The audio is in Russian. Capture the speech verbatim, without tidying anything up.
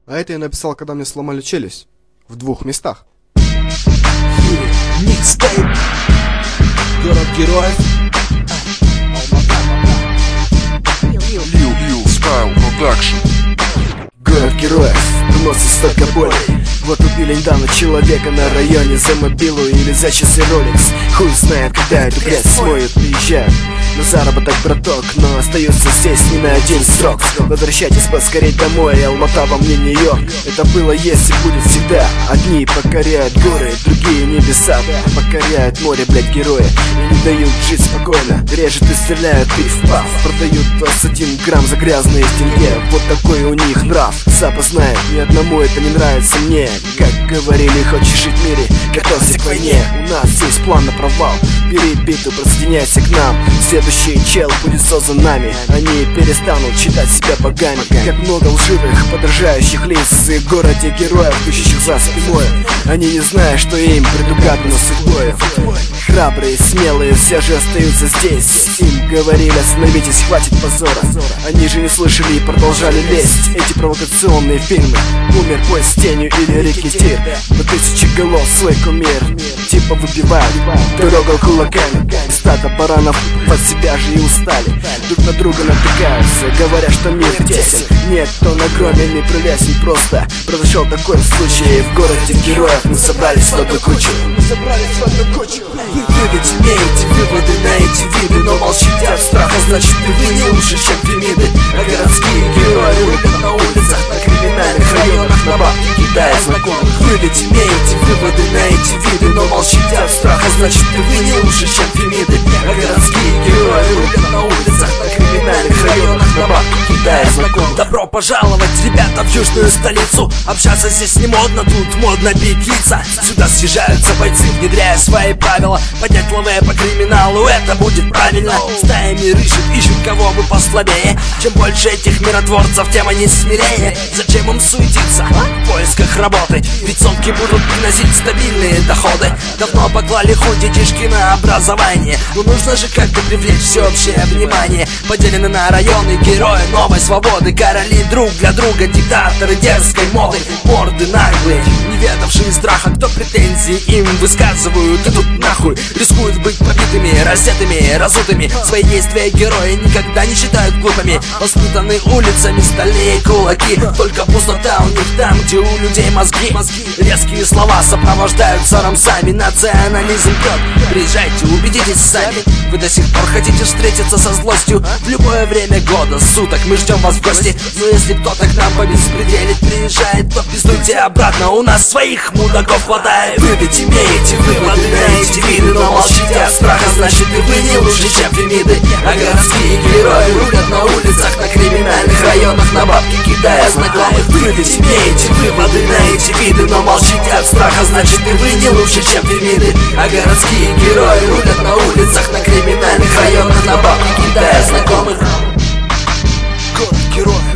А это я написал, когда мне сломали челюсть. В двух местах. Микстейп. Город героев. Liu Style Production. Город героев вносит столько боли. Вот убили недавно человека на районе за мобилу или за часы Rolex. Хуй знает, когда эту грязь смоют, приезжают на заработок, браток, но остаются здесь не на один срок. Возвращайтесь поскорей домой, Алмата вам не Нью-Йорк. Это было, есть и будет всегда. Одни покоряют горы, другие небеса. Покоряют море, блять, герои, и не дают жить спокойно. Режут и стреляют, пиф-паф. Продают двадцать один грамм за грязные тенге. Вот такой у них нрав. Сапа знает, ни одному это не нравится мне. Как говорили, хочешь жить в мире, готовься к войне. У нас есть план на провал. Бери биту, присоединяйся к нам. Следующий чел будет создан нами. Они перестанут считать себя богами. Как много лживых, подражающих лиц в городе героев, ищущих за спиной. Они не знают, что им предугадано судьбой. Храбрые, смелые все же остаются здесь. Им говорили, остановитесь, хватит позора. Они же не слышали и продолжали лезть. Эти провокационные фильмы. Умер поезд с тенью или рекетир. На тысячи голов свой кумир. Типа выбивают дорогу кулаками. Стадо баранов под себя же и устали. Друг на друга натыкаются, говоря, что мир тесен. Нет, он огромен и прелестен. Просто произошел такой случай. В городе героев мы собрались в одну кучу. Вы, вы ведь имеете выводы на эти виды, но молчите от страха, значит и вы не лучше, чем Фемиды. А городские герои рубят на улицах, на криминальных районах, на бабки кидая знакомых. Вы ведь имеете выводы на эти виды, но молчите от страха, значит и вы не лучше, чем Фемиды. А городские герои рубят на улицах, на криминальных районах, на бабки кидая знакомых. Добро пожаловать, ребята, в южную столицу. Общаться здесь не модно, тут модно бить лица. Сюда съезжаются бойцы, внедряя свои правила. Поднять лаве по криминалу, это будет правильно. Стаями рыщут, ищут кого бы послабее. Чем больше этих миротворцев, тем они смелее. Зачем им суетиться в поисках работы? Ведь сотки будут приносить стабильные доходы. Давно поклали хуй детишки на образование. Но нужно же как-то привлечь всеобщее внимание. Поделены на районы герои новой свободы. Короли друг для друга, диктаторы дерзкой моды. Морды наглые, не ведавшие страха. Кто претензии им высказывают, идут нахуй. Рискуют быть побитыми, раздетыми, разутыми. Свои действия герои никогда не считают глупыми. Воспитаны улицами, стали кулаки. Только пустота у них там, где у людей мозги. Резкие слова сопровождаются рамсами. Национализм пьет. Приезжайте, убедитесь сами. Вы до сих пор хотите встретиться со злостью. В любое время года, суток мы ждем вас в гости. Но если кто-то к нам по беспределить приезжает, то пиздуйте обратно, у нас своих мудаков хватает. Вы ведь имеете выводы на эти виды, но молчите от страха, значит и вы не лучше, чем Фемиды. А городские герои рулят на улицах, на криминальных районах, на бабки кидая знакомых. Вы ведь имеете выводы на эти виды, но молчите от страха, значит и вы не лучше, чем Фемиды. А городские герои рулят на улицах, на криминальных районах, на бабки кидая знакомых. Город героев.